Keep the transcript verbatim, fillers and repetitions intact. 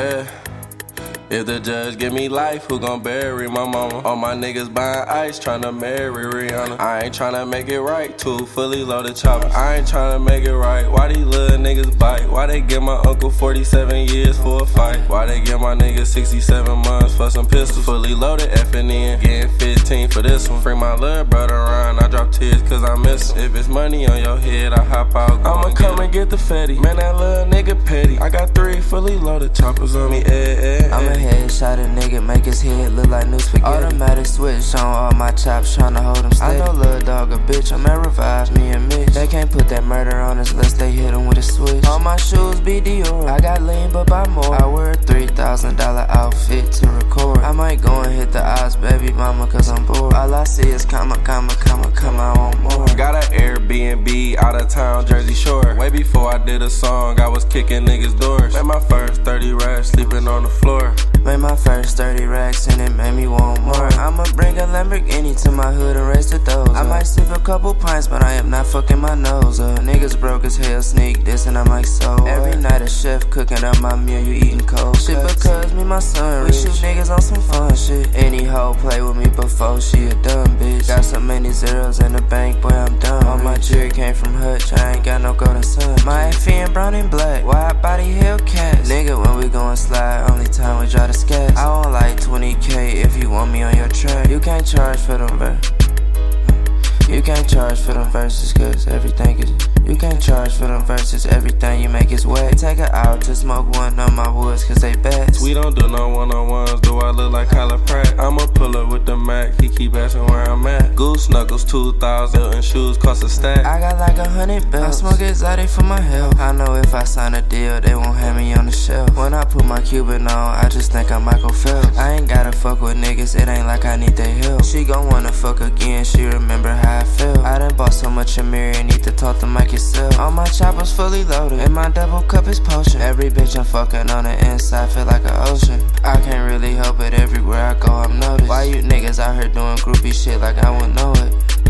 Yeah. If the judge give me life, who gon' bury my mama? All my niggas buying ice, tryna marry Rihanna. I ain't tryna make it right, two fully loaded choppers. I ain't tryna make it right, why these little niggas bite? Why they give my uncle forty-seven years for a fight? Why they give my niggas sixty-seven months for some pistols? Fully loaded effing in, getting fifteen for this one. Free my little brother around, I drop tears cause I miss him. If it's money on your head, I hop out. I'ma come and get the fatty, man that little nigga petty. I got three fully loaded choppers on me, eh, eh, eh. I'm a headshot a nigga, make his head look like new spaghetti. Automatic switch on all my chops, tryna hold him steady. I know Lil Dog a bitch, I'm at Revive, me and Mitch. They can't put that murder on us unless they hit him with a switch. All my shoes be Dior, I got lean but buy more. I wear a three thousand dollar outfit to record. I might go and hit the odds, baby mama, cause I'm bored. All I see is comma, comma, comma, comma, I want more. Got an Airbnb out of town, Jersey Shore. Way before I did a song, I was kicking niggas' doors. Made my first thirty racks, sleeping on the floor. Made my first thirty racks and it made me want more. I'ma bring a Lamborghini to my hood and raise the doors. I might sip a couple pints, but I am not fucking my nose up. Niggas broke as hell, sneak this and I'm like, so what? Every night a chef cooking up my meal, you eating cold shit because me, my son, we shoot niggas on some fun shit. Any hoe play with me before she a dumb bitch. Got so many zeros in the bank, boy, I'm done. All my jewelry came from Hutch, I ain't got no golden sun. My F in brown and black, wide body Hellcats. Nigga, when we gon' slide, only time we drive the scats. I want like twenty K if you want me on your track. You can't charge for them, bro. You can't charge for them verses cause everything is. You can't charge for them verses, everything you make is wet. Take an hour to smoke one on my woods cause they bad. We don't do no one-on-ones, do I look like Kyla Pratt? I'ma pull up with the Mac, he keep asking where I'm at. Goose Knuckles two thousand and shoes cost a stack. I got like a hundred bells, I smoke exotic for my health. I know if I sign a deal, they won't have me on the shelf. When I put my Cuban on, I just think I'm Michael Phelps. I ain't gotta fuck with niggas, it ain't like I need their help. She gon' wanna fuck again, she remember how I felt. I done bought so much a mirror, need to talk to Mike yourself. All my choppers fully loaded, and my double cup is potion. Every bitch I'm fucking on the inside feel like an ocean. I can't really help it, everywhere I go I'm noticed. Why you niggas out here doing groupie shit like I wouldn't know it?